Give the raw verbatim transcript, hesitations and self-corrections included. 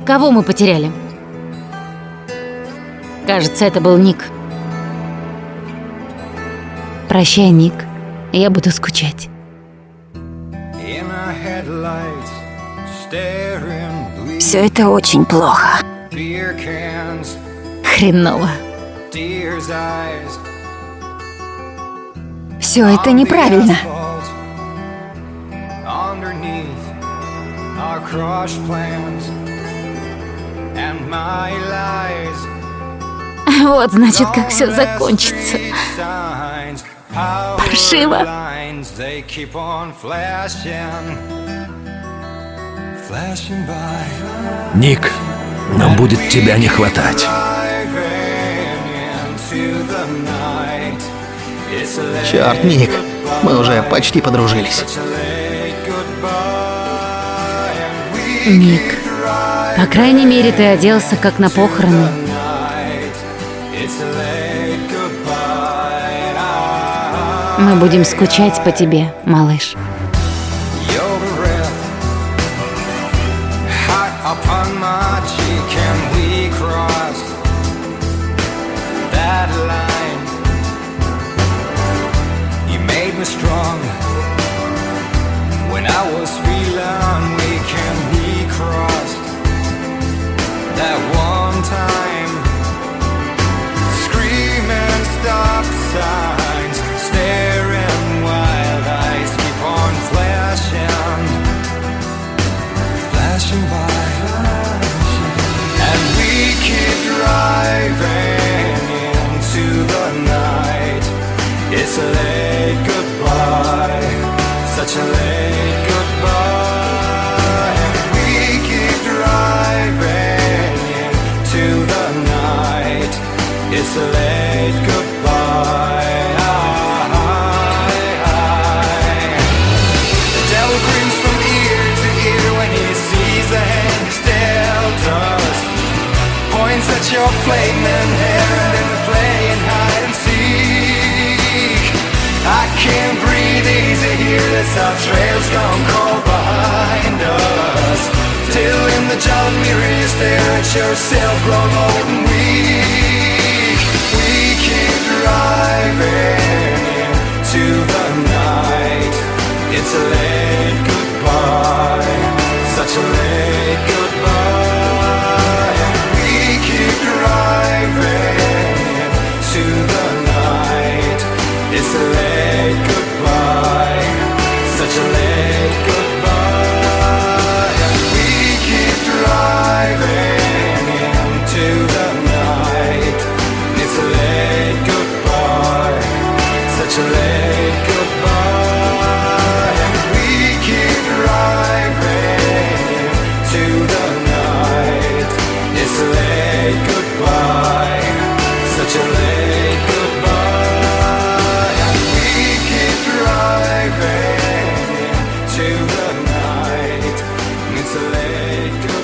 Кого мы потеряли? Кажется, это был Ник. Прощай, Ник. Я буду скучать. Все это очень плохо. Хреново. Все это неправильно. Вот, значит, как все закончится. Паршиво. Ник, нам будет тебя не хватать. Черт, Ник, мы уже почти подружились. Ник, по крайней мере, ты оделся как на похороны. Мы будем скучать по тебе, малыш. It's a late goodbye, such a late goodbye. And we keep driving into the night. It's a late goodbye. The devil grins from ear to ear when he sees the hand he's dealt us. Points at your flaming hair and then we're playing hide and seek. I can't breathe easy here, this our trail's gone cold behind us. Till in the jolly mirror you stare at yourself grown old and weak. We keep driving into the night. It's a late goodbye, such a late goodbye. We keep driving into the night. It's a late goodbye, such a late goodbye. And we keep driving into the night. It's a late goodbye, such a late goodbye. And we keep driving into the night. It's a late goodbye, such a late goodbye. To the night, it's a late goodbye.